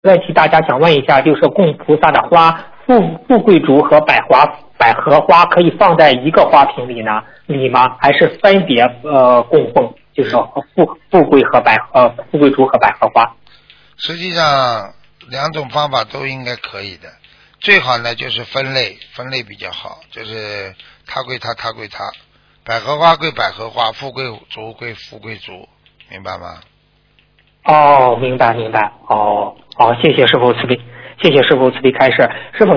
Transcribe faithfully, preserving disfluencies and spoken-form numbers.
问题，大家想问一下，就是供菩萨的花，富富贵竹和百花百合花可以放在一个花瓶里呢，里吗？还是分别呃供奉？就是富富贵和百呃富贵竹和百合花。 实际上两种方法都应该可以的，最好呢就是分类，分类比较好，就是它归它，它归它，百合花归百合花，富贵竹归富贵竹，明白吗？ 哦，明白明白。哦，好，谢谢师傅慈悲，谢谢师傅慈悲开示。师傅